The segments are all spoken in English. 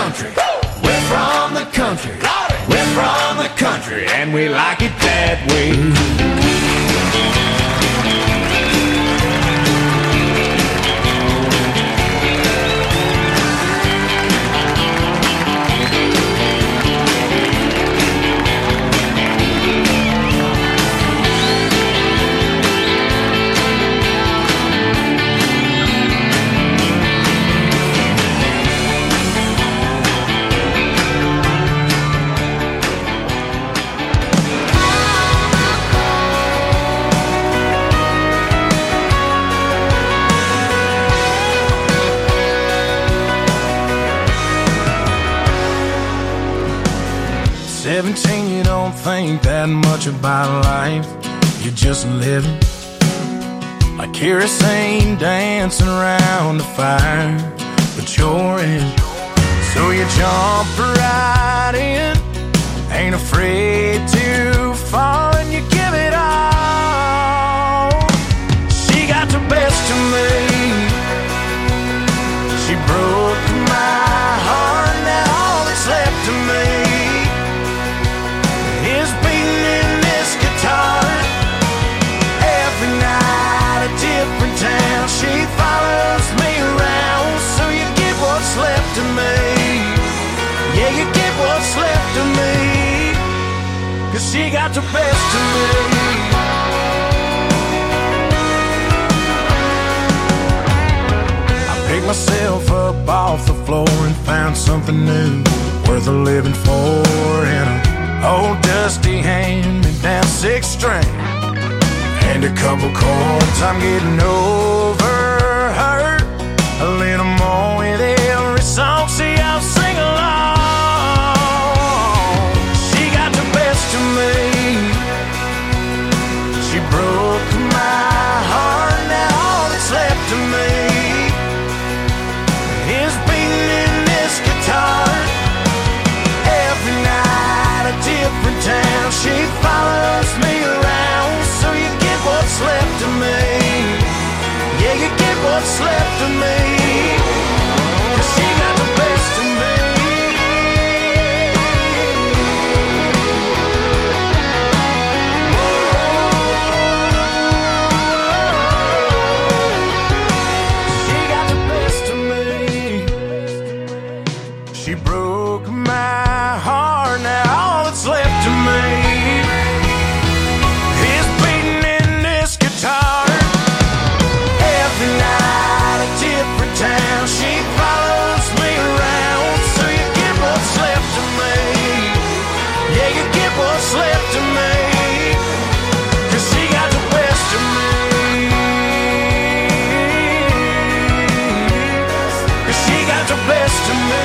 country. We're from the country. We're from the country, and we like it that way. 17, you don't think that much about life. You're just living like kerosene dancing around the fire. But you're in, so you jump right in. Ain't afraid to fall and you give it all. She got the best of me. She broke my heart, now all that's left of me is beating in this guitar. Every night a different town. She follows me around, so you get what's left of me. Yeah, you get what's left of me, 'cause she got the best of me. Picked myself up off the floor and found something new, worth a living for, in a old dusty hand-me-down 6-string and a couple chords. I'm getting over her a little more with every song. See, I'll sing along. She got the best of me. She broke my heart, now all that's left of me is beating in this guitar. Every night a different town. She follows me around, so you get what's left of me. Yeah, you get what's left of me, 'cause she got the best of me. She broke my heart, now all that's left of me is beating in this guitar. Every night a different town. She follows me around, so you get what's left of me. Yeah, you get what's left of me, 'cause she got the best of me. 'Cause she got the best of me.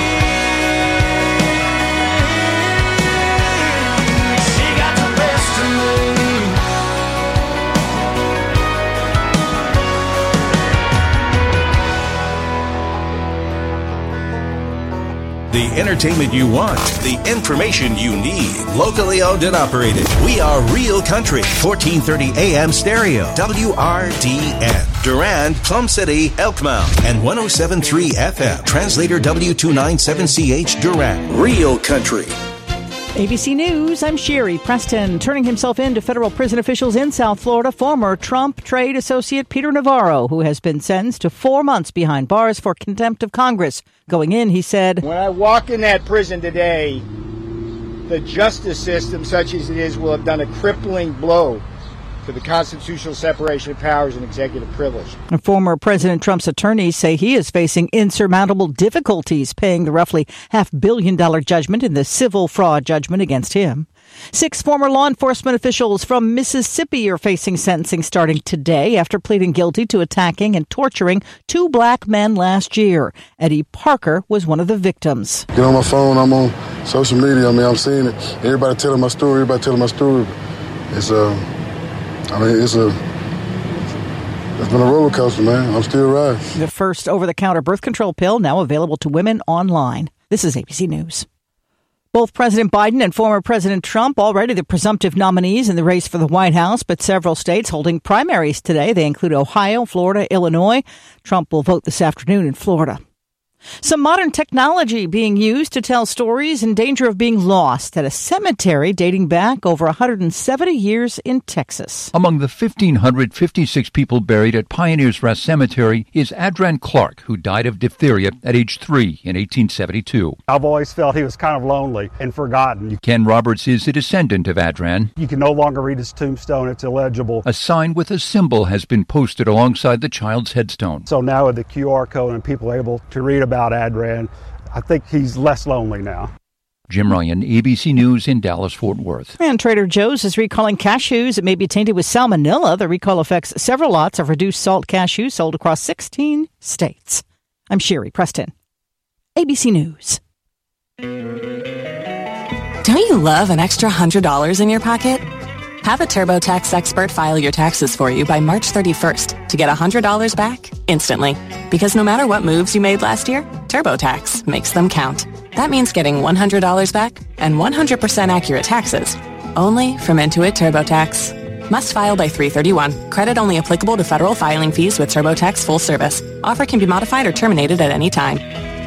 The entertainment you want, the information you need. Locally owned and operated. We are Real Country, 1430 AM stereo, WRDN. Durand, Plum City, Elkmount, and 107.3 FM. Translator W297CH Durand. Real Country. ABC News, I'm Sherry Preston. Turning himself in to federal prison officials in South Florida, former Trump trade associate Peter Navarro, who has been sentenced to 4 months behind bars for contempt of Congress. Going in, he said, "When I walk in that prison today, the justice system, such as it is, will have done a crippling blow to the constitutional separation of powers and executive privilege." Former President Trump's attorneys say he is facing insurmountable difficulties paying the roughly $500 million judgment in the civil fraud judgment against him. 6 former law enforcement officials from Mississippi are facing sentencing starting today after pleading guilty to attacking and torturing 2 black men last year. Eddie Parker was one of the victims. Get on my phone, I'm on social media. I mean, I'm seeing it. Everybody telling my story. It's It's been a roller coaster, man. I'm still riding. The first over-the-counter birth control pill now available to women online. This is ABC News. Both President Biden and former President Trump already the presumptive nominees in the race for the White House, but several states holding primaries today. They include Ohio, Florida, Illinois. Trump will vote this afternoon in Florida. Some modern technology being used to tell stories in danger of being lost at a cemetery dating back over 170 years in Texas. Among the 1,556 people buried at Pioneers Rest Cemetery is Adran Clark, who died of diphtheria at age 3 in 1872. I've always felt he was kind of lonely and forgotten. Ken Roberts is a descendant of Adran. You can no longer read his tombstone. It's illegible. A sign with a symbol has been posted alongside the child's headstone. So now with the QR code and people are able to read about Adran, I think he's less lonely now. Jim Ryan, ABC News in Dallas-Fort Worth. And Trader Joe's is recalling cashews that may be tainted with salmonella. The recall affects several lots of reduced salt cashews sold across 16 states. I'm Sherry Preston, ABC News. Don't you love an extra $100 in your pocket? Have a TurboTax expert file your taxes for you by March 31st to get $100 back instantly. Because no matter what moves you made last year, TurboTax makes them count. That means getting $100 back and 100% accurate taxes. Only from Intuit TurboTax. Must file by 3/31. Credit only applicable to federal filing fees with TurboTax full service. Offer can be modified or terminated at any time.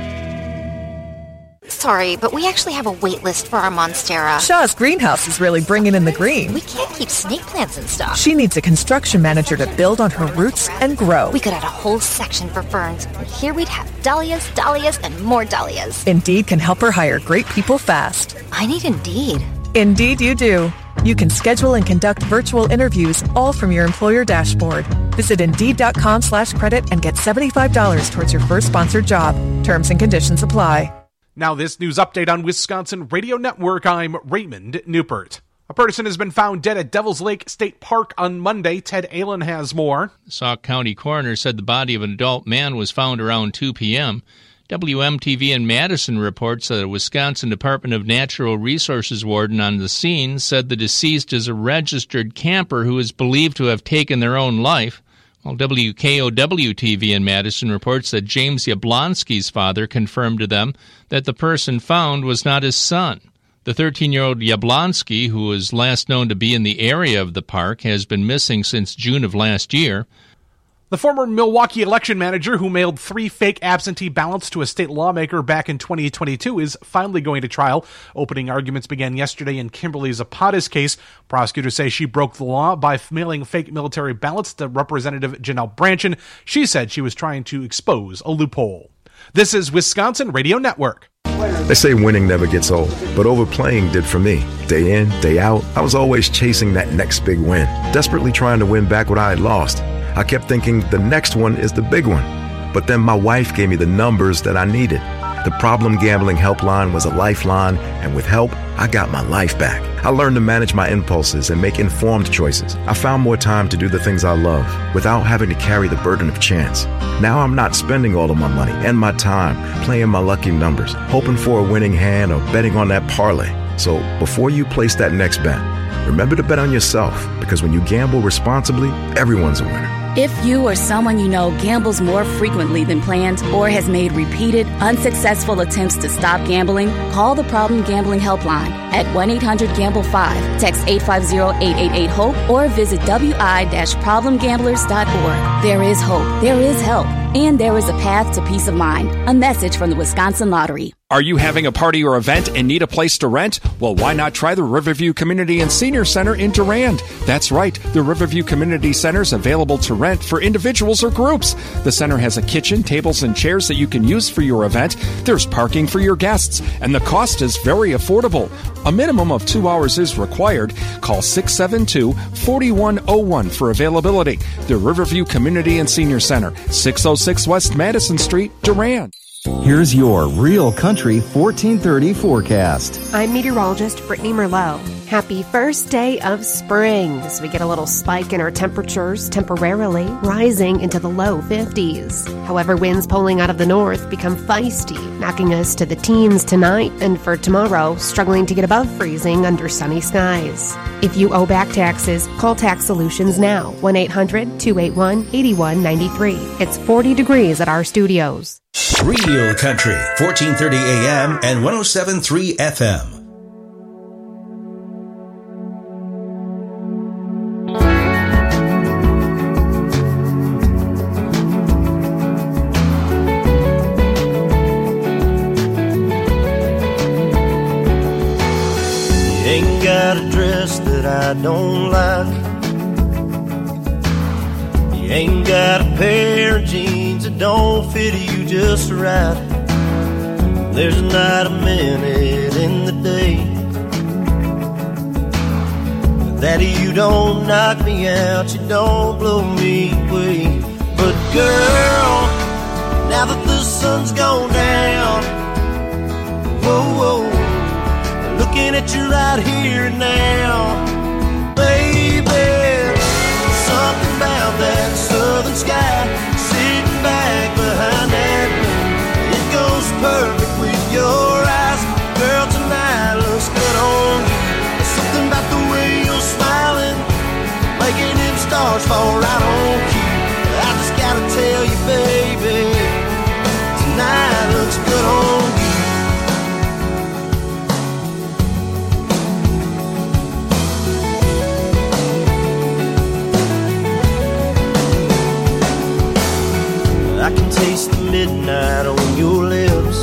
Sorry, but we actually have a wait list for our Monstera. Shaw's greenhouse is really bringing in the green. We can't keep snake plants in stock. She needs a construction manager to build on her roots and grow. We could add a whole section for ferns. And here we'd have dahlias, dahlias, and more dahlias. Indeed can help her hire great people fast. I need Indeed. Indeed you do. You can schedule and conduct virtual interviews all from your employer dashboard. Visit Indeed.com/credit and get $75 towards your first sponsored job. Terms and conditions apply. Now this news update on Wisconsin Radio Network, I'm Raymond Newport. A person has been found dead at Devil's Lake State Park on Monday. Ted Allen has more. Sauk County coroner said the body of an adult man was found around 2 p.m. WMTV in Madison reports that a Wisconsin Department of Natural Resources warden on the scene said the deceased is a registered camper who is believed to have taken their own life. While WKOW-TV in Madison reports that James Yablonsky's father confirmed to them that the person found was not his son. The 13-year-old Yablonsky, who was last known to be in the area of the park, has been missing since June of last year. The former Milwaukee election manager who mailed 3 fake absentee ballots to a state lawmaker back in 2022 is finally going to trial. Opening arguments began yesterday in Kimberly Zapatta's case. Prosecutors say she broke the law by mailing fake military ballots to Representative Janelle Brandtjen. She said she was trying to expose a loophole. This is Wisconsin Radio Network. They say winning never gets old, but overplaying did for me. Day in, day out, I was always chasing that next big win, desperately trying to win back what I had lost. I kept thinking the next one is the big one. But then my wife gave me the numbers that I needed. The Problem Gambling Helpline was a lifeline, and with help, I got my life back. I learned to manage my impulses and make informed choices. I found more time to do the things I love without having to carry the burden of chance. Now I'm not spending all of my money and my time playing my lucky numbers, hoping for a winning hand or betting on that parlay. So before you place that next bet, remember to bet on yourself, because when you gamble responsibly, everyone's a winner. If you or someone you know gambles more frequently than planned or has made repeated, unsuccessful attempts to stop gambling, call the Problem Gambling Helpline at 1-800-GAMBLE-5. Text 850-888-HOPE or visit wi-problemgamblers.org. There is hope, there is help, and there is a path to peace of mind. A message from the Wisconsin Lottery. Are you having a party or event and need a place to rent? Well, why not try the Riverview Community and Senior Center in Durand? That's right, the Riverview Community Center is available to rent for individuals or groups. The center has a kitchen, tables, and chairs that you can use for your event. There's parking for your guests, and the cost is very affordable. A minimum of 2 hours is required. Call 672-4101 for availability. The Riverview Community and Senior Center, 606 West Madison Street, Durand. Here's your Real Country 1430 forecast. I'm meteorologist Brittany Merlot. Happy first day of spring as we get a little spike in our temperatures, temporarily rising into the low 50s. However, winds pulling out of the north become feisty, knocking us to the teens tonight, and for tomorrow, struggling to get above freezing under sunny skies. If you owe back taxes, call Tax Solutions now, 1-800-281-8193. It's 40 degrees at our studios. Real Country, 1430 AM and 107.3 FM. ain't got a dress that I don't like. You ain't got a pair of jeans that don't fit you just right. There's not a minute in the day that you don't knock me out, you don't blow me away. But girl, now that the sun's gone down, whoa, whoa, looking at you right here and now, baby, something about that southern sky, sitting back behind that moon, it goes perfect with your eyes. Girl, tonight looks good on you. There's something about the way you're smiling, making them stars fall right on cue. I just gotta tell you, baby, tonight looks good on you. I can taste the midnight on your lips,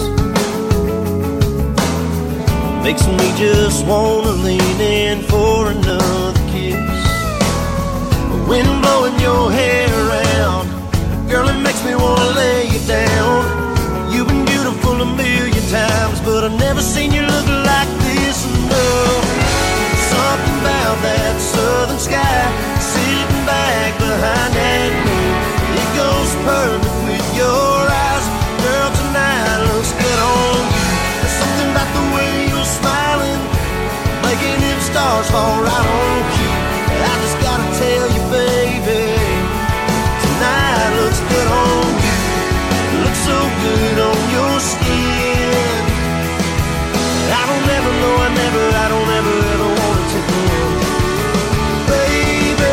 makes me just wanna lean in for another kiss. Wind blowing your hair around, girl, it makes me wanna lay you down. You've been beautiful a million times, but I've never seen you look like this. No, something about that southern sky, sitting back behind that moon, it goes perfect with your eyes. Girl, tonight looks good on you. There's something about the way you're smiling, making them stars fall right on cue. I just gotta tell you, baby, tonight looks good on you. Looks so good on your skin. I don't ever know, I don't ever wanna take a look, baby.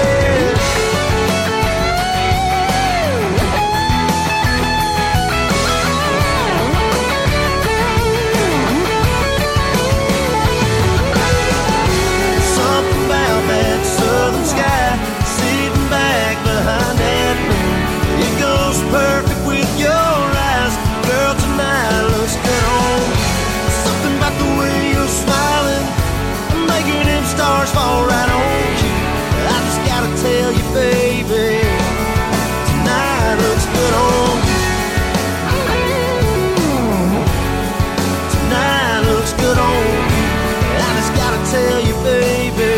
Something about that southern sky, sitting back behind that moon, it goes perfect with your eyes. Girl, tonight looks good on you. Something about the way you're smiling, making them stars fall right on you. I just gotta tell you, baby, tonight looks good on you. Tonight looks good on you. I just gotta tell you, baby,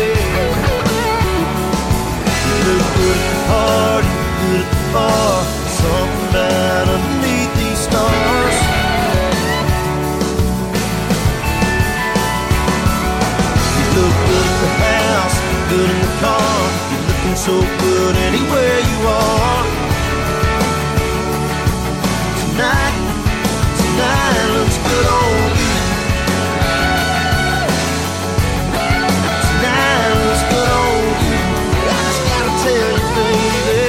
you look good at the party, good at the bar, something about underneath these stars. You look good at the house, good in the car, you're looking so good anywhere you are. Tonight looks good on you. Tonight looks good on you. I just gotta tell you, baby.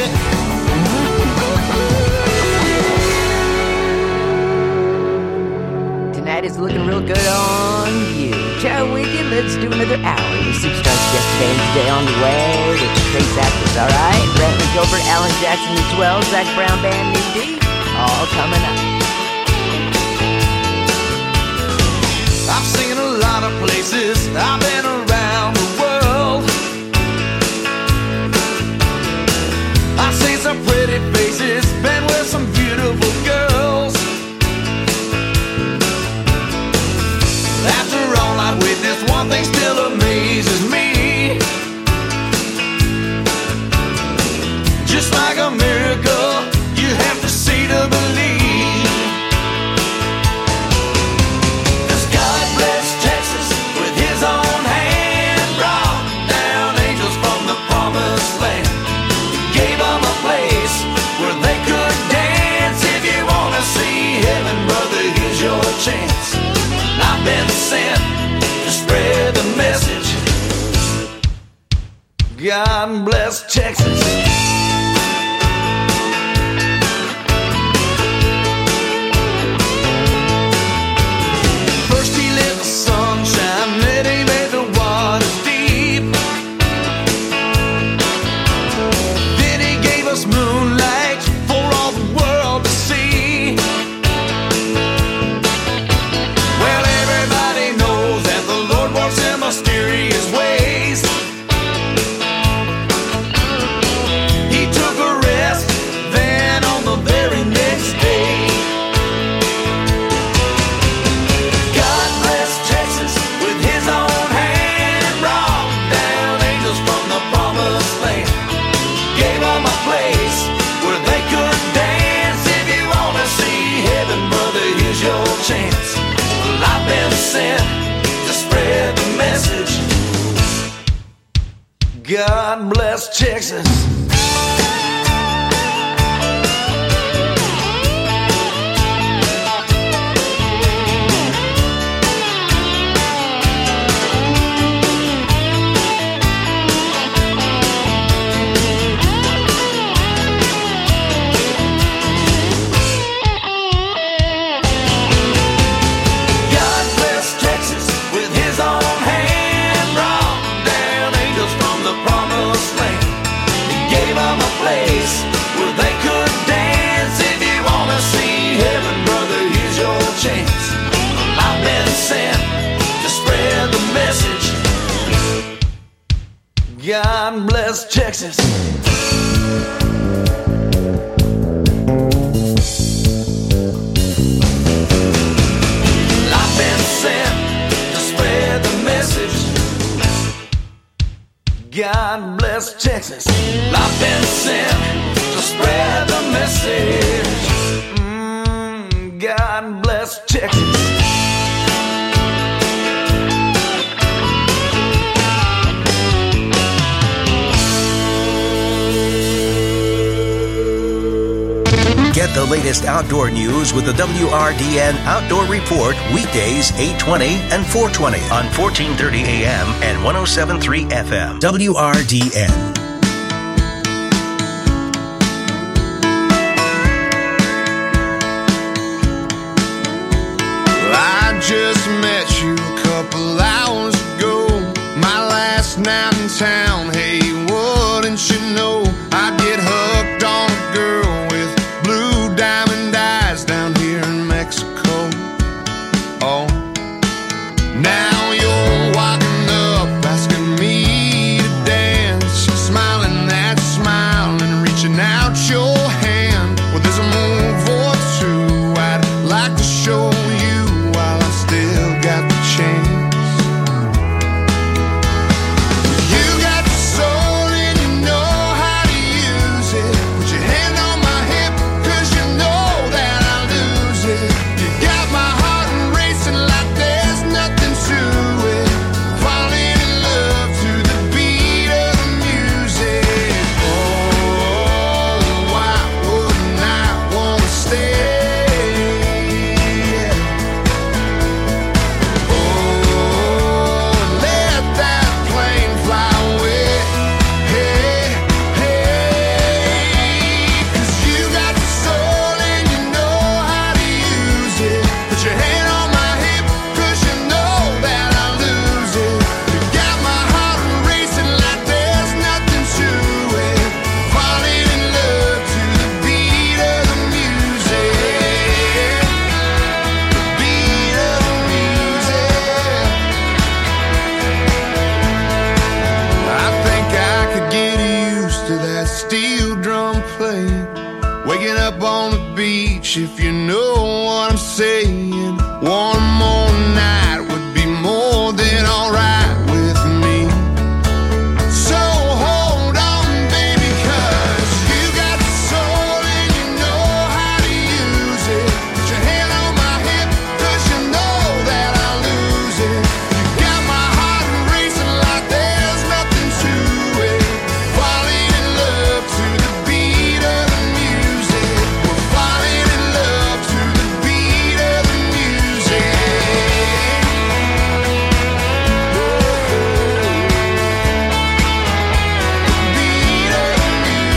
Tonight is looking real good on you. Ciao with you. Let's do another hour. The superstars yesterday and today on the way with the Trace actors, alright? Brantley Gilbert, Alan Jackson as well, Zach Brown Band, New D, all coming up. I've seen a lot of places, I've been around the world. I've seen some pretty faces, been with some beautiful girls. After all I've witnessed, one thing still amazes me. Just like a miracle, you have to see to believe. Chance. I've been sent to spread the message. God bless Texas. First he lit the sunshine, then he made the waters deep. Then he gave us moonlight for all the world to see. Mysterious way. God bless Texas. God bless Texas. I've been sent to spread the message. God bless Texas. I've been sent to spread the message. God bless Texas. Get the latest outdoor news with the WRDN Outdoor Report weekdays 8:20 and 4:20 on 1430 AM and 107.3 FM. WRDN. I just met you a couple hours ago. My last night in town. Hey, wouldn't you know I'd get hooked on a girl with blue diamond eyes down here in Mexico. Oh, now you're walking up, asking me to dance, smiling that smile and reaching out your hand. Well, there's a move or two I'd like to show you while I still got the chance. You got the soul and you know how to use it. Put your hand on my hip, 'cause you know that I'll lose it. You got my heart racing like there's nothing to it. Falling in love to the beat of the music. Oh, why wouldn't I wanna stay? Oh, let that plane fly away. Hey, hey, 'cause you got the soul and you know how to use it. Put your hand on my hip, 'cause you know that I'll lose it. You got my heart racing like there's nothing to it. Falling in love to the beat of the music. The beat of the music. I think I could get used to that steel drum playing. Waking up on the beach, if you know what I'm saying. One more night would be more than alright with me. So hold on, baby, 'cause you got the soul and you know how to use it. Put your hand on my hip, 'cause you know that I'll lose it. You got my heart racing like there's nothing to it. Falling in love to the beat of the music. We're falling in love to the beat of the music. Beat of the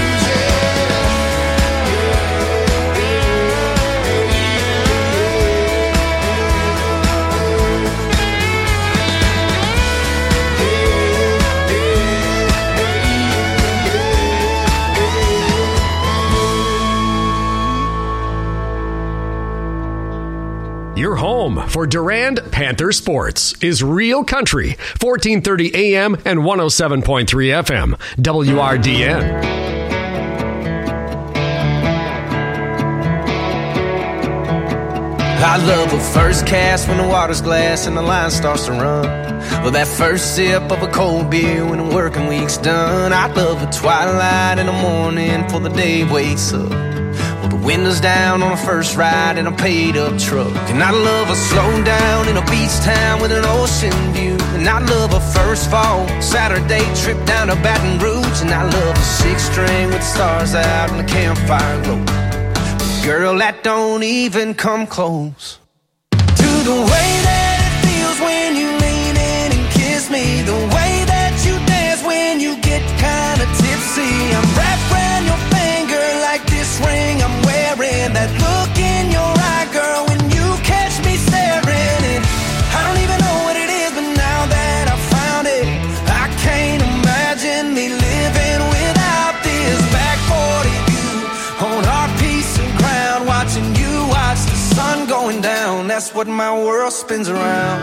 Your home for Durand Panther Sports is Real Country, 1430 AM and 107.3 FM, WRDN. I love a first cast when the water's glass and the line starts to run. Well, that first sip of a cold beer when the working week's done. I love a twilight in the morning before the day wakes up. Well, the Windows down on a first ride in a paid-up truck. And I love a slow down in a beach town with an ocean view. And I love a first fall Saturday trip down to Baton Rouge. And I love a six-string with stars out and a campfire glow. But girl, that don't even come close to the way that it feels when you lean in and kiss me. The way that you dance when you get kinda tipsy. I'm wrapped around your finger like this ring I'm wearing. That look in your eye, girl, when you catch me staring. And I don't even know what it is, but now that I found it, I can't imagine me living without this. Back 40 view on our piece of ground, watching you watch the sun going down. That's what my world spins around.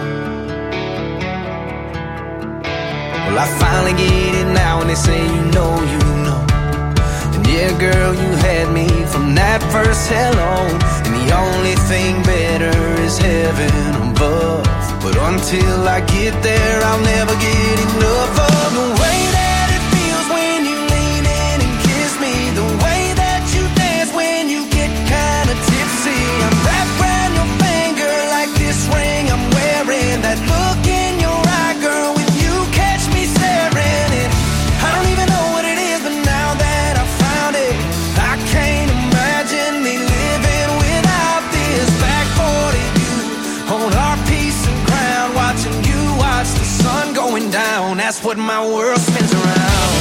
Well, I finally get it now, and they say you know. And yeah, girl, you had me from that first hello. And the only thing better is heaven above. But until I get there, I'll never get enough of the way that it feels when you lean in and kiss me. The way that you dance when you get kinda tipsy. I'm wrapped around your finger like this ring I'm wearing. That look in your eye, girl, when you catch me staring. And I don't even know what it is, but now that I found it, I can't imagine me living without this. Back 40 view on our piece of ground, watching you watch the sun going down. That's what my world spins around.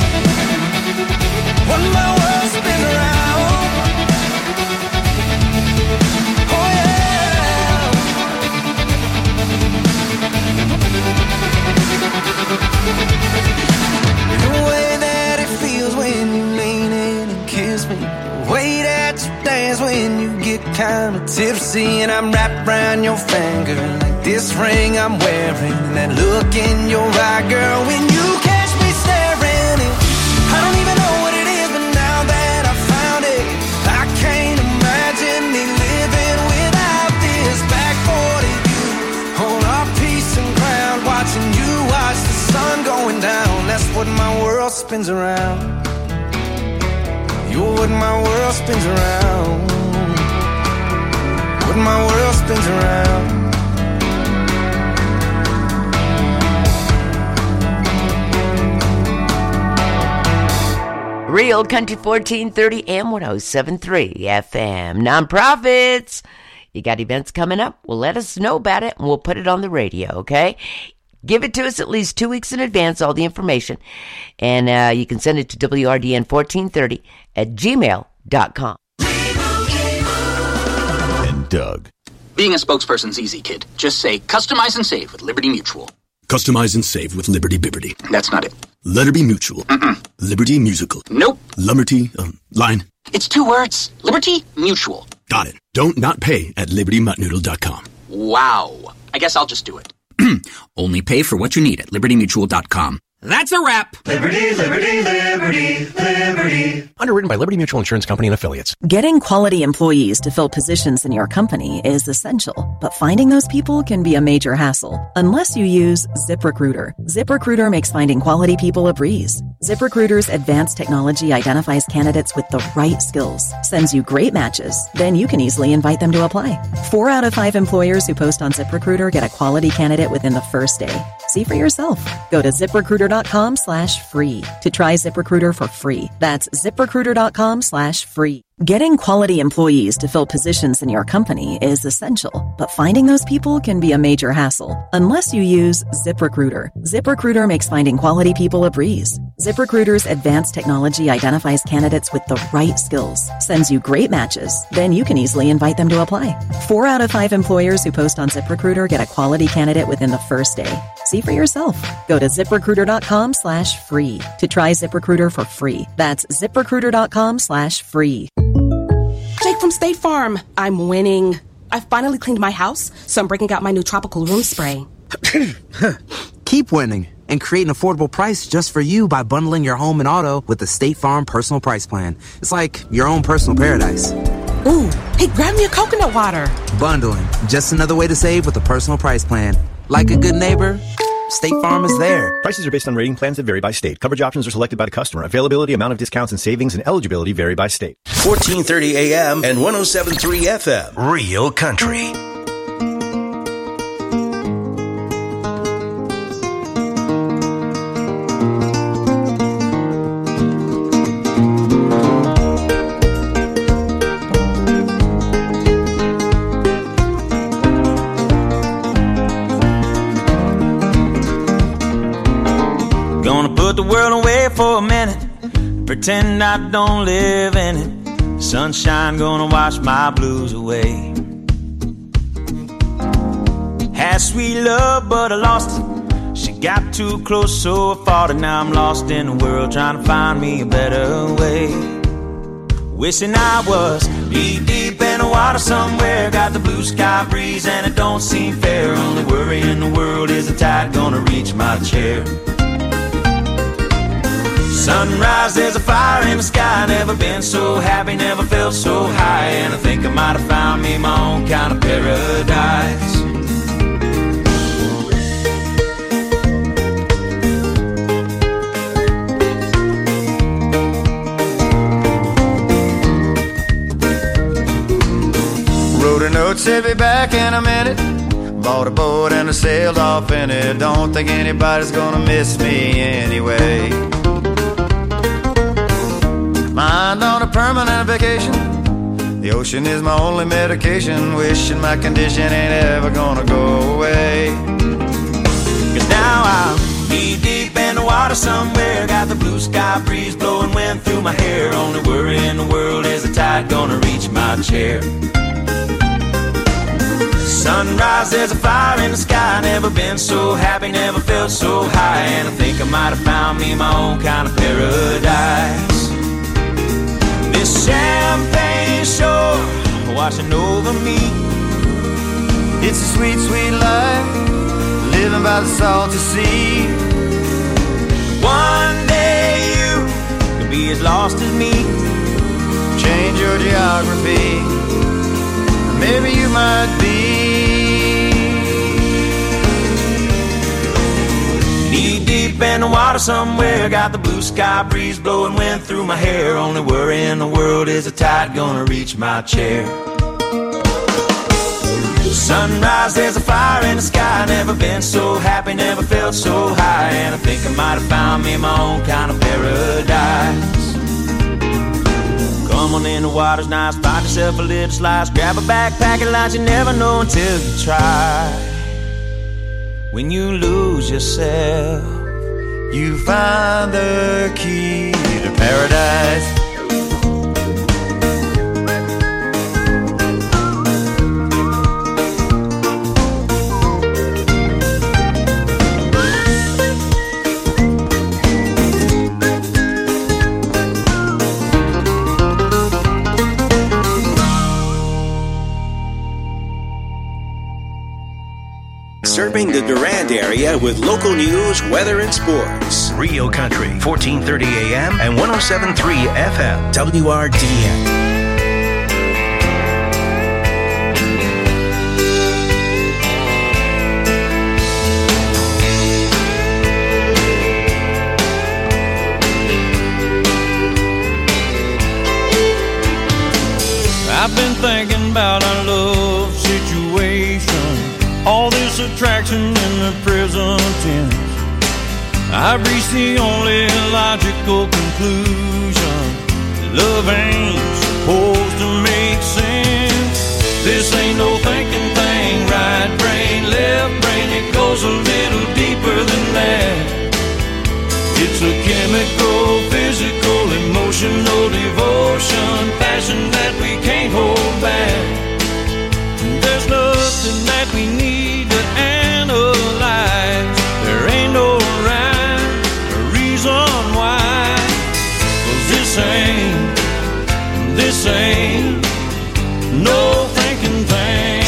What my world spins around. Oh yeah. The way that it feels when you lean in and kiss me. The way that you dance when you get kinda tipsy. And I'm wrapped around your finger like this ring I'm wearing. And that look in your eye, girl, when you catch me staring. And I don't even know what it is, but now that I found it, I can't imagine me living without this. Back 40 view on our piece of ground, watching you watch the sun going down. That's what my world spins around. You're what my world spins around. What my world spins around. Real Country 1430 AM 107.3 FM. Nonprofits. You got events coming up? Well, let us know about it and we'll put it on the radio, okay? Give it to us at least 2 weeks in advance, all the information. And you can send it to WRDN1430 at gmail.com. And Doug. Being a spokesperson's easy, kid. Just say, customize and save with Liberty Mutual. Customize and save with Liberty Bibberty. That's not it. Liberty Mutual. Liberty Musical. Nope. Lumberty, line. It's 2 words. Liberty Mutual. Got it. Don't not pay at libertymuttnoodle.com. Wow. I guess I'll just do it. Only pay for what you need at libertymutual.com. That's a wrap. Liberty, liberty, liberty, liberty. Underwritten by Liberty Mutual Insurance Company and Affiliates. Getting quality employees to fill positions in your company is essential, but finding those people can be a major hassle unless you use ZipRecruiter. ZipRecruiter makes finding quality people a breeze. ZipRecruiter's advanced technology identifies candidates with the right skills, sends you great matches, then you can easily invite them to apply. 4 out of 5 employers who post on ZipRecruiter get a quality candidate within the first day. See for yourself. Go to ZipRecruiter.com/free to try ZipRecruiter for free. That's ZipRecruiter.com/free. Getting quality employees to fill positions in your company is essential, but finding those people can be a major hassle unless you use ZipRecruiter. ZipRecruiter makes finding quality people a breeze. ZipRecruiter's advanced technology identifies candidates with the right skills, sends you great matches, then you can easily invite them to apply. 4 out of 5 employers who post on ZipRecruiter get a quality candidate within the first day. See for yourself. Go to ZipRecruiter.com/free to try ZipRecruiter for free. That's ZipRecruiter.com/free. Jake from State Farm. I'm winning. I finally cleaned my house, so I'm breaking out my new tropical room spray. Keep winning and create an affordable price just for you by bundling your home and auto with the State Farm Personal Price Plan. It's like your own personal paradise. Ooh, hey, grab me a coconut water. Bundling, just another way to save with a personal price plan. Like a good neighbor, State Farm is there. Prices are based on rating plans that vary by state. Coverage options are selected by the customer. Availability, amount of discounts and savings, and eligibility vary by state. 1430 AM and 107.3 FM. Real Country. Put the world away for a minute, pretend I don't live in it. Sunshine gonna wash my blues away. Had sweet love, but I lost it. She got too close, so I fought it. Now I'm lost in the world, trying to find me a better way. Wishing I was deep in the water somewhere. Got the blue sky breeze and it don't seem fair. Only worry in the world is the tide gonna reach my chair. Sunrise, there's a fire in the sky. Never been so happy, never felt so high. And I think I might have found me my own kind of paradise. Wrote a note, said be back in a minute. Bought a boat and I sailed off in it. Don't think anybody's gonna miss me anyway. Mind on a permanent vacation. The ocean is my only medication. Wishing my condition ain't ever gonna go away. Cause now I'm deep in the water somewhere. Got the blue sky breeze blowing wind through my hair. Only worry in the world is the tide gonna reach my chair. Sunrise, there's a fire in the sky. Never been so happy, never felt so high. And I think I might have found me my own kind of paradise. This champagne shore washing over me. It's a sweet, sweet life, living by the salty sea. One day you could be as lost as me. Change your geography, maybe you might be. Knee deep in the water somewhere. Got the blue sky breeze blowing wind through my hair. Only worry in the world is the tide gonna reach my chair. Sunrise, there's a fire in the sky. Never been so happy, never felt so high. And I think I might have found me my own kind of paradise. Come on in, the water's nice. Find yourself a little slice. Grab a backpack and lunch. You never know until you try. When you lose yourself, you find the key to paradise. Serving the Durand area with local news, weather, and sports. Real Country, 1430 AM and 107.3 FM. WRDN. I've been thinking about our love situation. All this attraction in the present tense. I've reached the only logical conclusion. Love ain't supposed to make sense. This ain't no thinking thing. Right brain, left brain, it goes a little deeper than that. It's a chemical, physical, emotional devotion, passion that we can't hold back. There's nothing that we need to analyze. There ain't no rhyme or reason why. 'Cause this ain't no thinking thing.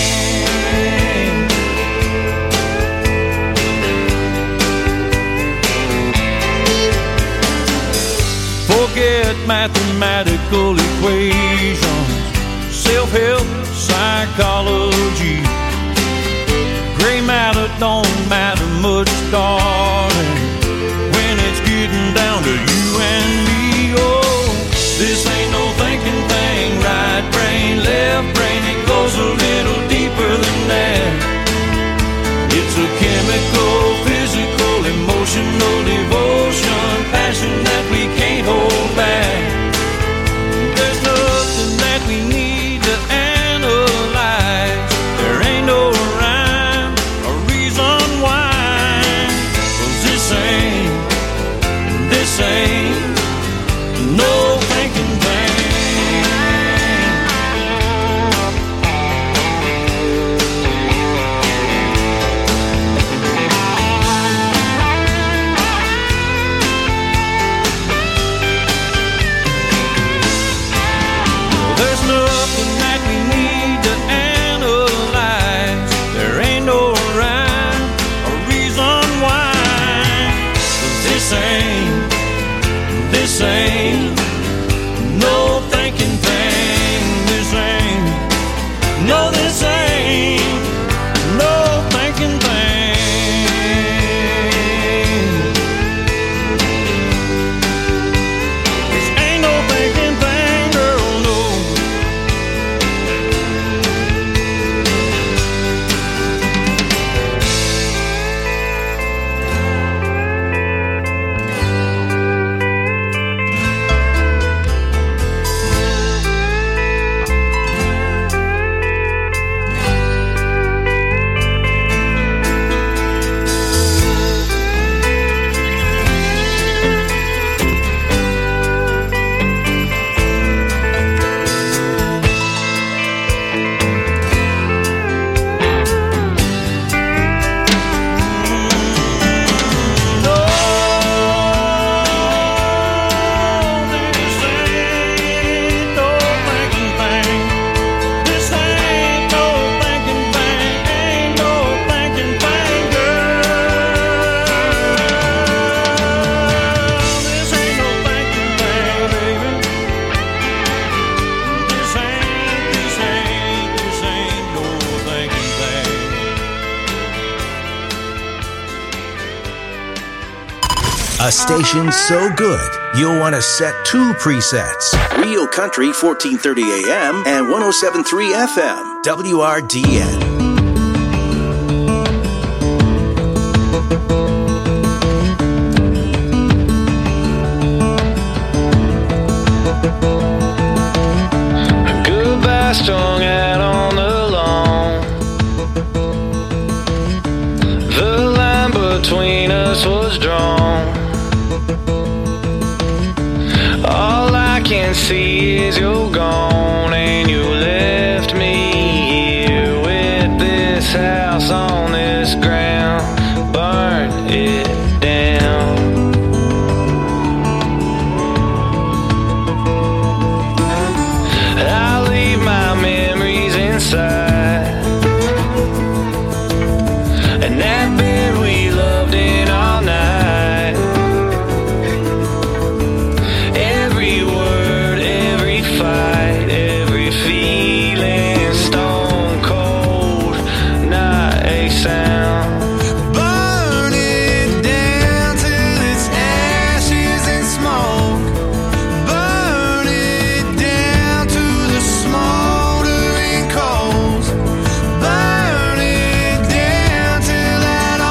Forget mathematical equations, self-help, psychology. Gray matter don't matter much darling, when it's getting down to you and me. Oh, this ain't no thinking thing, right brain, left brain, it goes a little deeper than that. It's a chemical, physical, emotional devotion, passion that we can't hold back. There's nothing that we need to analyze. There ain't no rhyme or reason why. 'Cause this ain't no thinking thing. There's nothing that we need to analyze. There ain't no rhyme or reason why. 'Cause this ain't no thinking thing. This ain't no thinking thing. This ain't no thinking thing, girl, no. A station so good, you'll want to set 2 presets. Real Country 1430 AM and 107.3 FM, WRDN. Goodbye strung out on the lawn. The line between us was drawn. All I can see is you're gone, and you left me here with this house on this ground. Burn it down. I'll leave my memories inside, and that bed we loved in all night. Burn it down till I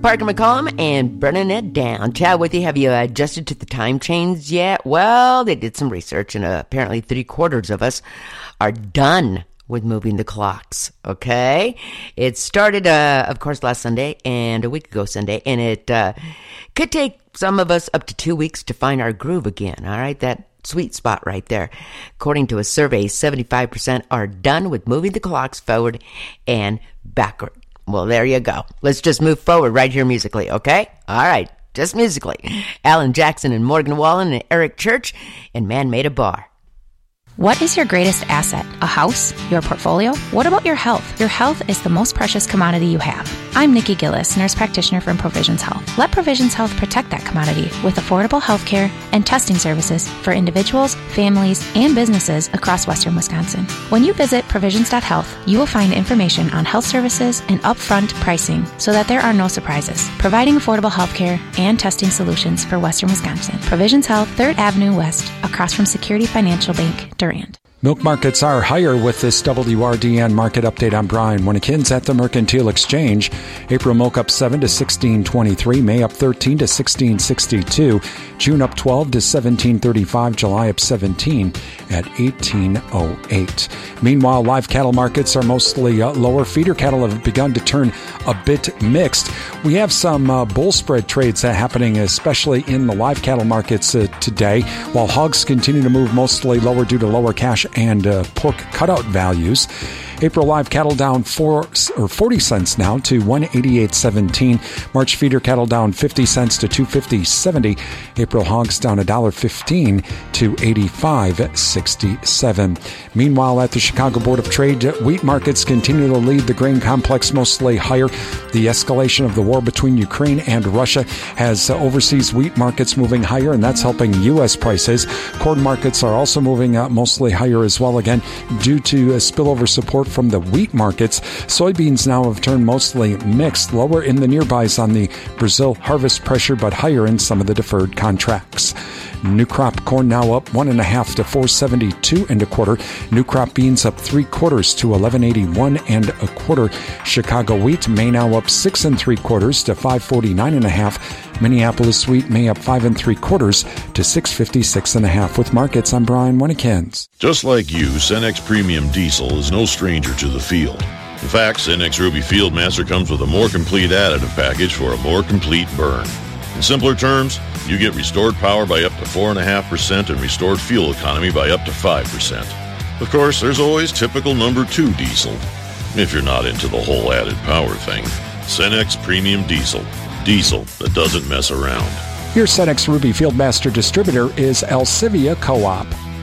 Parker McCollum and Burning It Down. Chat with you. Have you adjusted to the time change yet? Well, they did some research, and apparently 3/4 of us are done with moving the clocks, okay? It started, of course, last Sunday and a week ago Sunday, and it could take some of us up to 2 weeks to find our groove again, all right? That sweet spot right there. According to a survey, 75% are done with moving the clocks forward and backward. Well, there you go. Let's just move forward right here musically, okay? All right, just musically. Alan Jackson and Morgan Wallen and Eric Church and Man Made a Bar. What is your greatest asset? A house? Your portfolio? What about your health? Your health is the most precious commodity you have. I'm Nikki Gillis, nurse practitioner from Provisions Health. Let Provisions Health protect that commodity with affordable health care and testing services for individuals, families, and businesses across western Wisconsin. When you visit provisions.health, you will find information on health services and upfront pricing so that there are no surprises. Providing affordable health care and testing solutions for western Wisconsin. Provisions Health, 3rd Avenue West, across from Security Financial Bank, Durand. Milk markets are higher with this WRDN market update. I'm Brian Winnekins at the Mercantile Exchange. April milk up 7 to 16.23, May up 13 to 16.62, June up 12 to 17.35, July up 17 at 18.08. Meanwhile, live cattle markets are mostly lower. Feeder cattle have begun to turn a bit mixed. We have some bull spread trades happening, especially in the live cattle markets today, while hogs continue to move mostly lower due to lower cash and pork cutout values. April live cattle down 40 cents now to 188.17. March feeder cattle down 50 cents to 250.70. April hogs down $1.15 to 85.67. Meanwhile, at the Chicago Board of Trade, wheat markets continue to lead the grain complex mostly higher. The escalation of the war between Ukraine and Russia has overseas wheat markets moving higher, and that's helping U.S. prices. Corn markets are also moving mostly higher as well, again, due to spillover support from the wheat markets. Soybeans now have turned mostly mixed, lower in the nearbys on the Brazil harvest pressure, but higher in some of the deferred contracts. New crop corn now up 1.5 to 4.72 1/4. New crop beans up 3/4 to 11.81 1/4. Chicago wheat may now up 6 3/4 to 5.49 1/2. Minneapolis wheat may up 5 3/4 to 6.56 1/2. With markets, I'm Brian Winnekins. Just like you, Cenex Premium Diesel is no stranger to the field. In fact, Cenex Ruby Fieldmaster comes with a more complete additive package for a more complete burn. In simpler terms, you get restored power by up to 4.5% and restored fuel economy by up to 5%. Of course, there's always typical number 2 diesel, if you're not into the whole added power thing. Cenex Premium Diesel. Diesel that doesn't mess around. Your Cenex Ruby Fieldmaster distributor is Alcivia Co-op.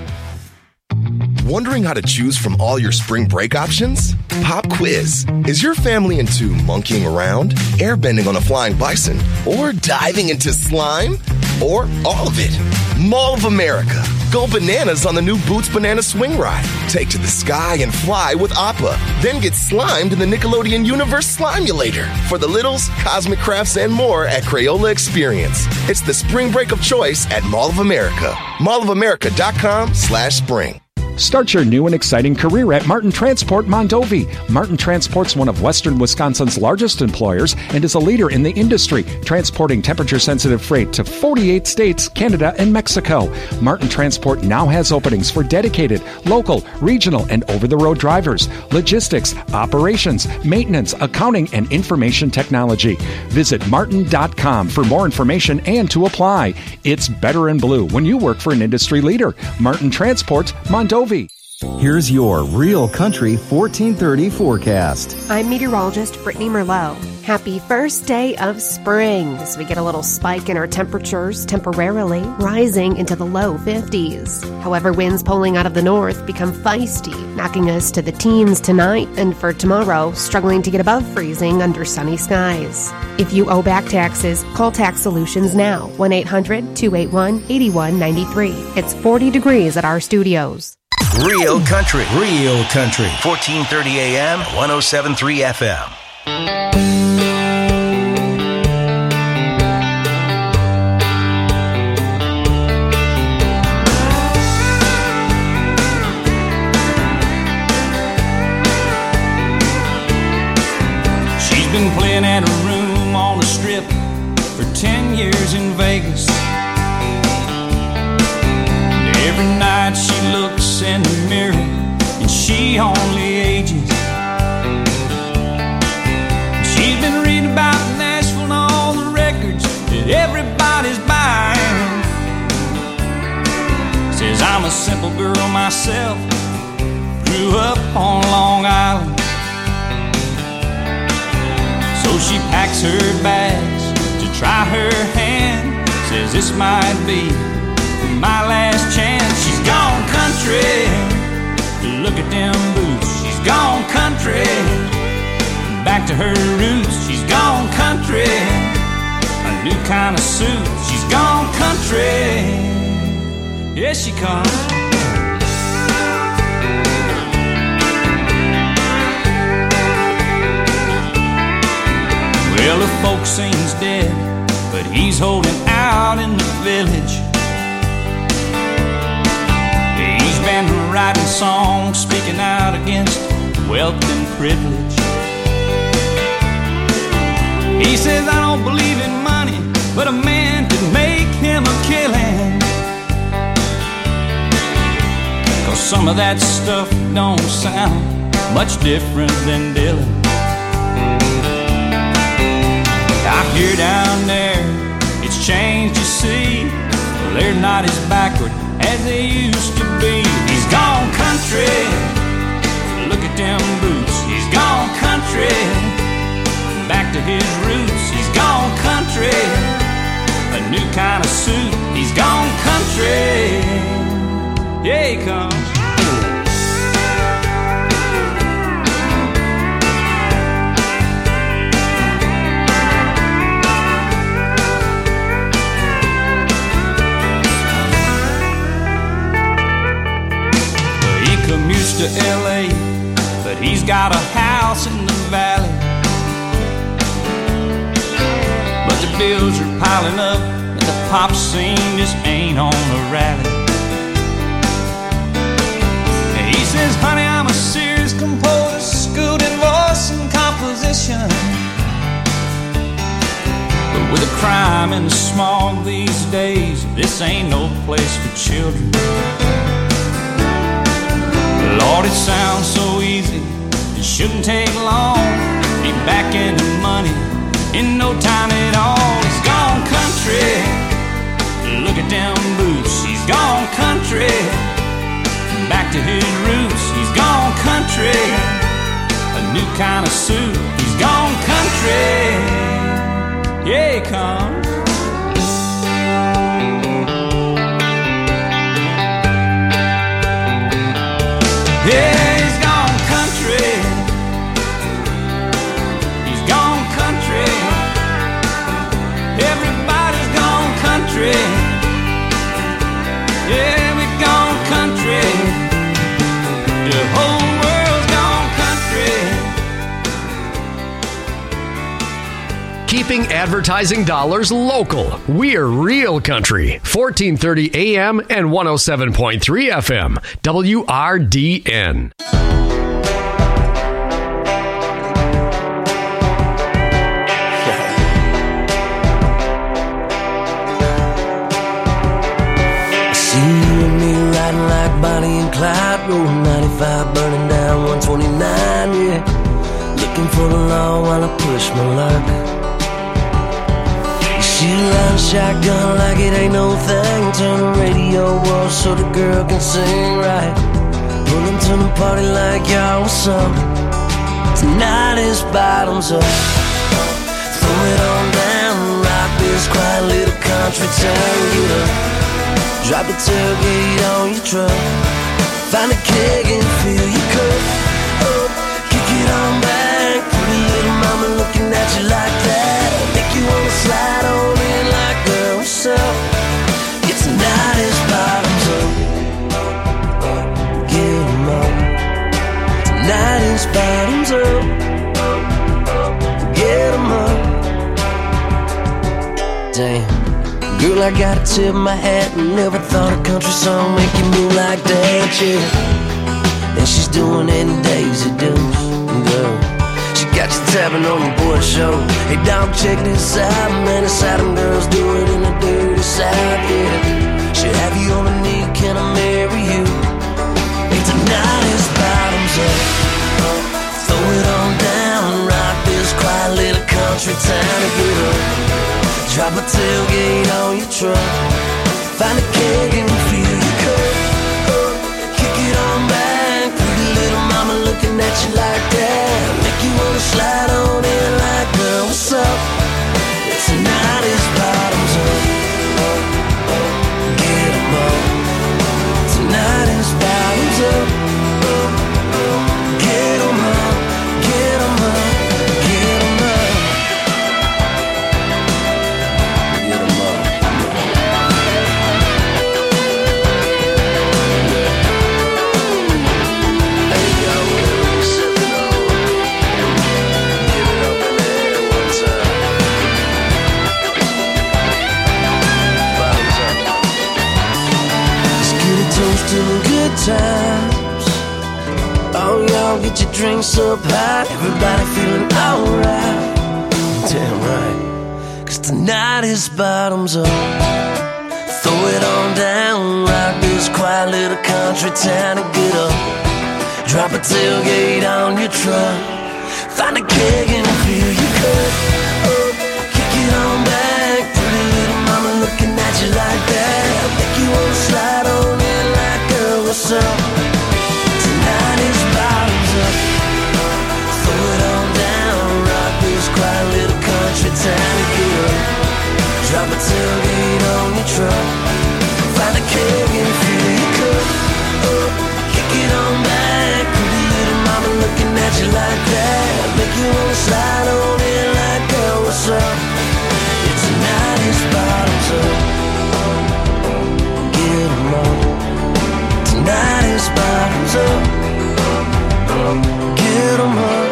Wondering how to choose from all your spring break options? Pop quiz. Is your family into monkeying around, airbending on a flying bison, or diving into slime? Or all of it? Mall of America. Go bananas on the new Boots Banana Swing Ride. Take to the sky and fly with Appa. Then get slimed in the Nickelodeon Universe Slimulator. For the littles, cosmic crafts, and more at Crayola Experience. It's the spring break of choice at Mall of America. mallofamerica.com/spring. Start your new and exciting career at Martin Transport Mondovi. Martin Transport's one of western Wisconsin's largest employers and is a leader in the industry, transporting temperature-sensitive freight to 48 states, Canada, and Mexico. Martin Transport now has openings for dedicated, local, regional, and over-the-road drivers, logistics, operations, maintenance, accounting, and information technology. Visit martin.com for more information and to apply. It's better in blue when you work for an industry leader. Martin Transport Mondovi. Here's your Real Country 1430 forecast. I'm meteorologist Brittany Merlot. Happy first day of spring as we get a little spike in our temperatures, temporarily rising into the low 50s. However, winds pulling out of the north become feisty, knocking us to the teens tonight, and for tomorrow, struggling to get above freezing under sunny skies. If you owe back taxes, call Tax Solutions now, 1-800-281-8193. It's 40 degrees at our studios. Real Country, 1430 AM, 107.3 FM. She's been playing at a room on the strip she only ages. She's been reading about Nashville and all the records that everybody's buying. Says I'm a simple girl myself, grew up on Long Island. So she packs her bags to try her hand. Says this might be my last chance. She's gone country, look at them boots. She's gone country, back to her roots. She's gone country, a new kind of suit. She's gone country, here she comes. Well, the folk sings dead, but he's holding out in the village. He's been writing songs, speaking out against wealth and privilege. He says, I don't believe in money, but a man can make him a killing. 'Cause some of that stuff don't sound much different than Dylan. Out here down there, it's changed, you see. Well, they're not as backward as they used to be. He's gone country, look at them boots. He's gone country, back to his roots. He's gone country, a new kind of suit. He's gone country, yeah, he comes. Commutes to LA, but he's got a house in the valley. But the bills are piling up, and the pop scene just ain't on a rally. And he says, honey, I'm a serious composer, schooled in voice and composition. But with the crime and the smog these days, this ain't no place for children. Lord, it sounds so easy, it shouldn't take long. Be back in the money in no time at all. He's gone country, look at them boots. He's gone country, back to his roots. He's gone country, a new kind of suit. He's gone country, yeah, he comes. Yeah, he's gone country. He's gone country. Everybody's gone country. Yeah, we've gone country. The whole world's gone country. Keeping advertising dollars local. We're Real Country. 1430 AM and 107.3 FM. WRDN. See you and me riding like Bonnie and Clyde, rolling 95, burning down 129, yeah. Looking for the law while I push my luck. She line shotgun like it ain't no thing. Turn the radio off so the girl can sing right. Pulling to the party like y'all was up. Tonight is bottoms up. Throw it on down, rock this quiet little country town. Get up, drop the tailgate on your truck. Find a keg and fill your cup up. Kick it on back, pretty little mama looking at you like that. Make you wanna slide on in like girl, what's up? Yeah, tonight is bottoms up. Get 'em up. Tonight is bottoms up. Get 'em up. Damn, girl, I gotta tip my hat. Never thought a country song make you move like that, yeah. And she's doing it in Daisy Dukes, girl. She got you tapping on your boy show. Hey dog, check this out, man. It's how them girls do it in the dirty South, yeah. Should have you on a knee, can I marry you? Hey, tonight is bottoms up. tailgate on your truck. Find a keg and fill your cup. Kick it on back. Pretty little mama looking at you like that. Make you wanna slide on in like, girl, what's up? Tonight is bottoms up. Get 'em up. Tonight is bottoms up. Get 'em up. Get 'em up. Get 'em up. Get 'em up. Hey, yo, what are we sipping on? Give it up in the air one time. Bottoms up. Let's get a toast to the good times. Oh, y'all get your drinks up high. Everybody feeling alright. Damn right. 'Cause tonight is bottoms up. Throw it on down. Rock this quiet little country town and get up. Drop a tailgate on your truck. Find a keg and fill your cup. Kick it on back. Pretty little mama looking at you like that. Make you wanna slide on in like, girl, what's up? Tonight is bottoms up. Throw it on down. Rock this quiet little country town and get up. Drop a tailgate on your truck. Find a keg and fill your cup. Kick it on back. Pretty little mama looking at you like that. Make you wanna slide on in like, girl, what's up? Yeah, tonight is bottoms up. Get 'em up. Tonight is bottoms up. Get 'em up.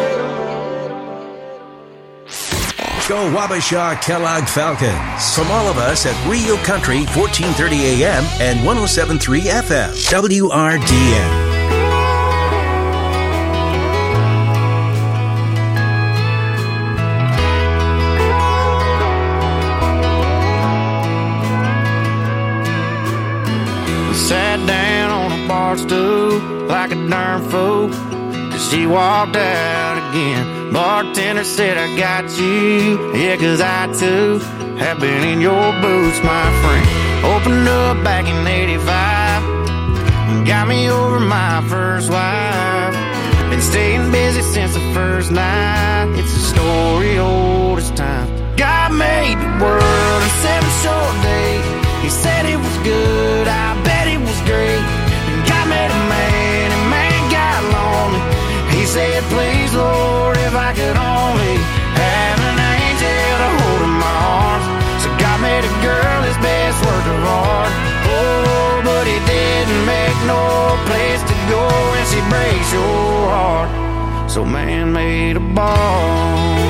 Go Wabasha Kellogg Falcons. From all of us at Real Country 1430 AM and 107.3 FM. WRDN. Sat down on a bar stool like a darn fool. She walked out again. Bartender said, I got you. Yeah, 'cause I too have been in your boots, my friend. Opened up back in 85. Got me over my first wife. Been staying busy since the first night. It's a story old as time. God made the world in 7 short days. He said it was good, I bet it was great. And God made a man, and man got lonely. He said, please, Lord, if I could only have an angel to hold in my arms. So God made a girl his best work of art. Oh, but he didn't make no place to go, and she breaks your heart. So man made a bar.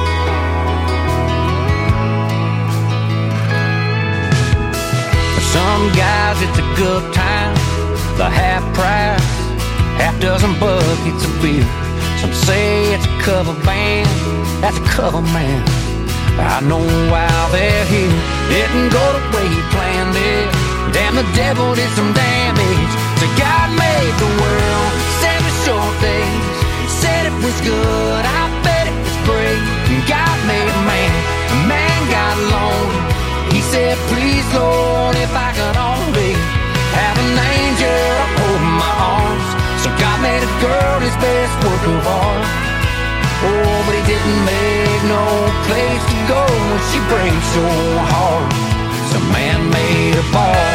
Some guys, it's a good time, the half price, half dozen buckets of beer. Some say it's a cover band, that's a cover man. I know why they're here. Didn't go the way he planned it. Damn, the devil did some damage. So God made the world 7 short days. Said it was good, I bet it was great. God made a man got lonely. He said, please, Lord, if I could only have an angel to hold in my arms. So God made a girl his best work of art. Oh, but he didn't make no place to go when she breaks your heart. So man made a bar.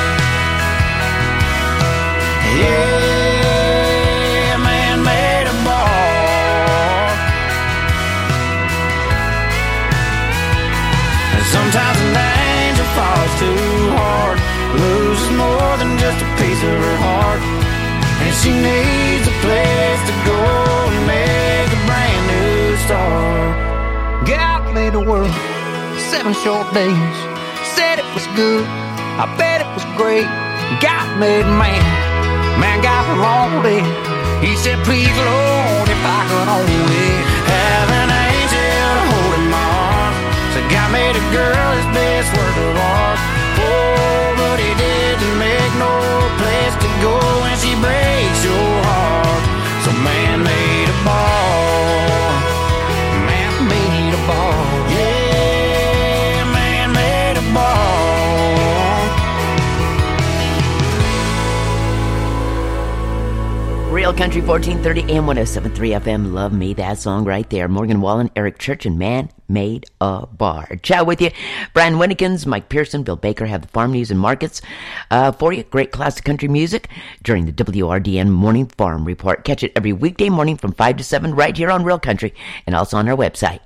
Yeah, man made a bar. And sometimes an angel falls too hard, loses more than just a piece of her heart. And she needs a place to go and make a brand new start. God made the world 7 short days. Said it was good, I bet it was great. God made man got lonely. He said, please, Lord, if I could only have an angel to hold in my arms. So God made a girl his best work of art. Oh, but he didn't make no place to go when she breaks your heart. So man made a bar. Man made a bar. Yeah, man made Real Country 1430 AM 107.3 FM. Love me, that song right there. Morgan Wallen, Eric Church, and Man Made a Bar. Chat with you. Brian Winnikins, Mike Pearson, Bill Baker have the farm news and markets for you. Great classic country music during the WRDN Morning Farm Report. Catch it every weekday morning from 5 to 7 right here on Real Country and also on our website.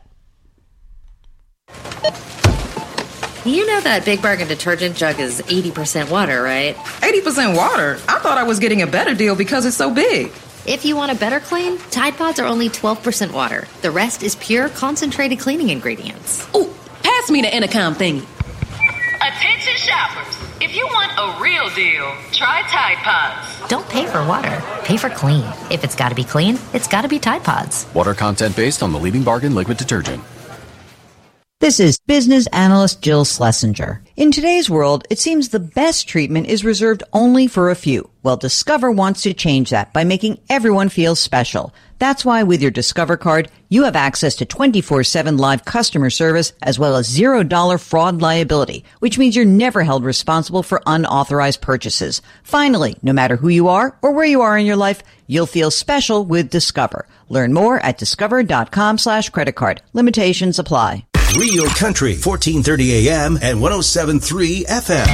You know that Big Bargain detergent jug is 80% water, right? 80% water? I thought I was getting a better deal because it's so big. If you want a better clean, Tide Pods are only 12% water. The rest is pure, concentrated cleaning ingredients. Ooh, pass me the intercom thingy. Attention shoppers. If you want a real deal, try Tide Pods. Don't pay for water. Pay for clean. If it's got to be clean, it's got to be Tide Pods. Water content based on the leading bargain liquid detergent. This is business analyst Jill Schlesinger. In today's world, it seems the best treatment is reserved only for a few. Well, Discover wants to change that by making everyone feel special. That's why with your Discover card, you have access to 24/7 live customer service as well as $0 fraud liability, which means you're never held responsible for unauthorized purchases. Finally, no matter who you are or where you are in your life, you'll feel special with Discover. Learn more at discover.com/credit card. Limitations apply. Real Country, 1430 AM and 107.3 FM.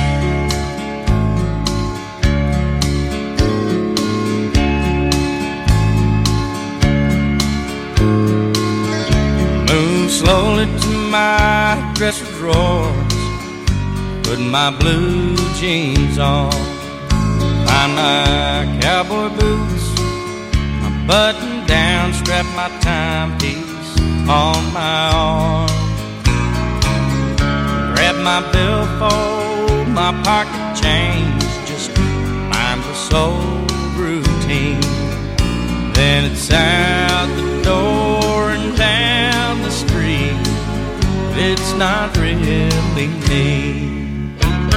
Move slowly to my dresser drawers, put my blue jeans on, find my cowboy boots, my button down, strap my timepiece on my arm. Grab my billfold, my pocket change, just mindless old routine. Then it's out the door and down the street. It's not really me.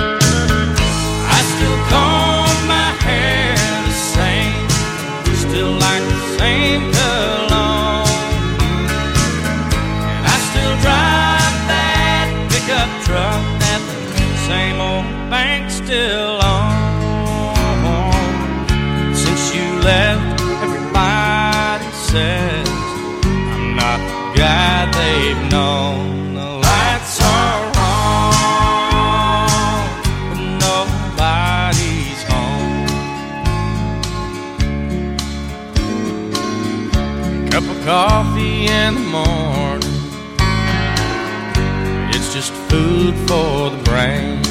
I still comb my hair the same, still like the same cologne, and I still drive that pickup truck that the same old bank's still on. Since you left, everybody says I'm not the guy they've known. The lights are on, but nobody's home. Cup of coffee in the morning, it's just food for the brain.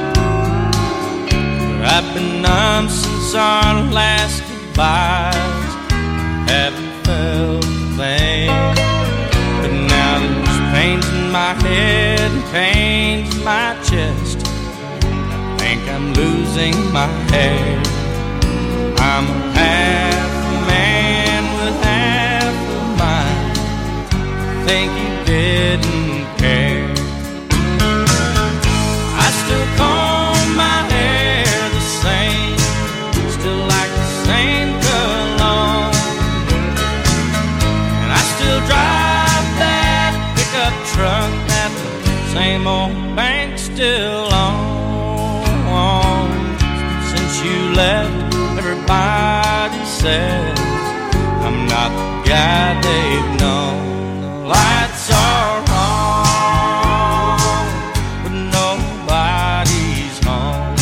But I've been numb since our last goodbyes, haven't felt the pain. But now there's pains in my head and pains in my chest. I think I'm losing my hair. I'm a half a man with half a mind. I think you didn't care. I still comb my hair the same, still like the same cologne, and I still drive that pickup truck that the same old bank's still on. Since you left, everybody says I'm not the guy they've known. The lights are on, but nobody's home.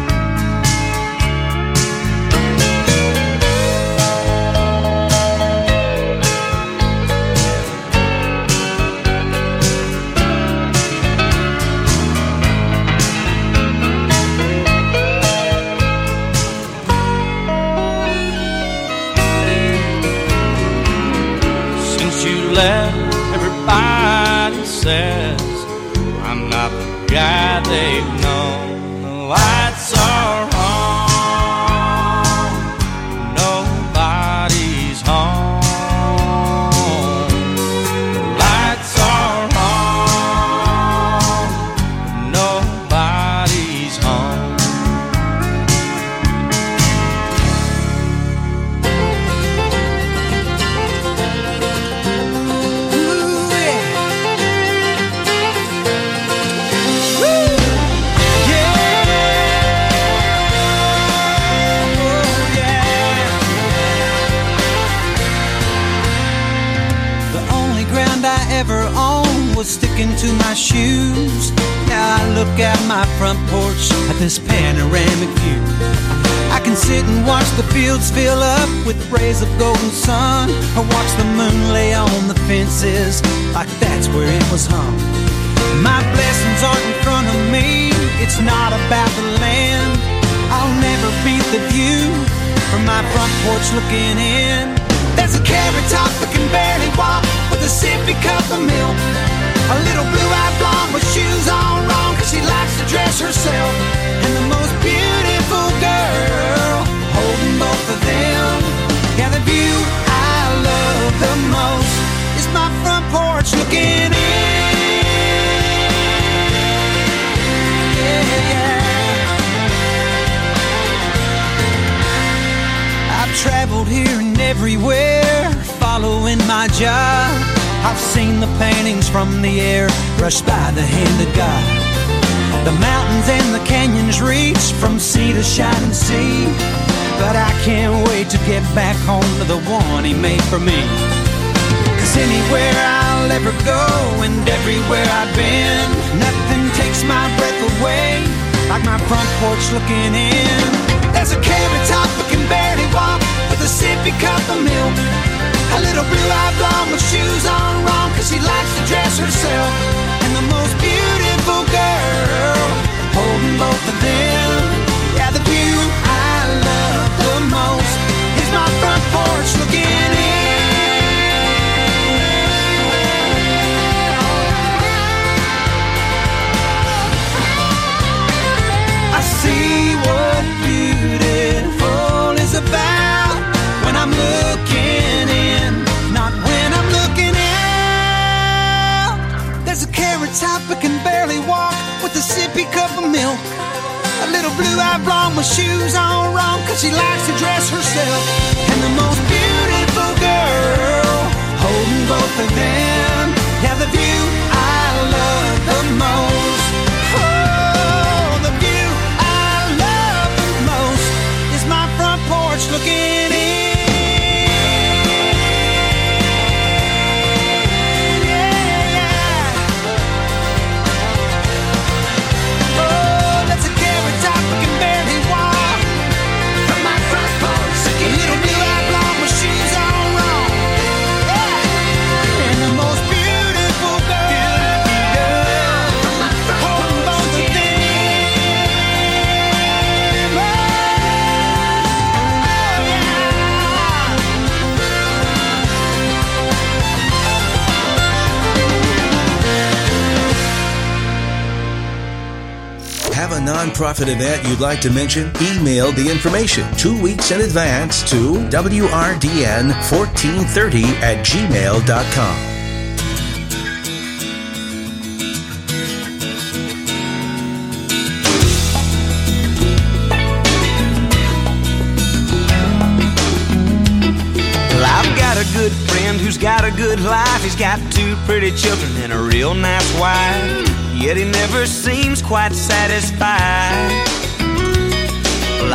Since you left, everybody says I'm not the guy they've known. The lights are on, nobody's home. The lights are on, nobody's home. sticking to my shoes. Now I look out my front porch at this panoramic view. I can sit and watch the fields fill up with rays of golden sun, or watch the moon lay on the fences like that's where it was hung. My blessings aren't in front of me, it's not about the land. I'll never beat the view from my front porch looking in. There's a carrot top that can barely walk with a sippy cup of milk. A little blue-eyed blonde with shoes on wrong, cause she likes to dress herself. And the most beautiful girl holding both of them. Yeah, the view I love the most is my front porch looking in. I've traveled here and everywhere, following my job. I've seen the paintings from the air, brushed by the hand of God. The mountains and the canyons reach from sea to shining sea. But I can't wait to get back home to the one he made for me. Cause anywhere I'll ever go and everywhere I've been, nothing takes my breath away like my front porch looking in. There's a carrot top that can barely walk with a sippy cup of milk. A little blue-eyed blonde with shoes on wrong, cause she likes to dress herself. And the most beautiful girl holding both of them. Yeah, the view I love the most is my front porch looking in. I see what beautiful is about when I'm looking in, not when I'm looking out. There's a carrot top that can barely walk with a sippy cup of milk. A little blue-eyed blonde with shoes on wrong, cause she likes to dress herself. And the most beautiful girl holding both of them. Yeah, the view I love the most. Oh, the view I love the most is my front porch looking in. Have a nonprofit event you'd like to mention? Email the information 2 weeks in advance to wrdn1430@gmail.com. Well, I've got a good friend who's got a good life. He's got 2 pretty children and a real nice wife. Yet he never seems quite satisfied.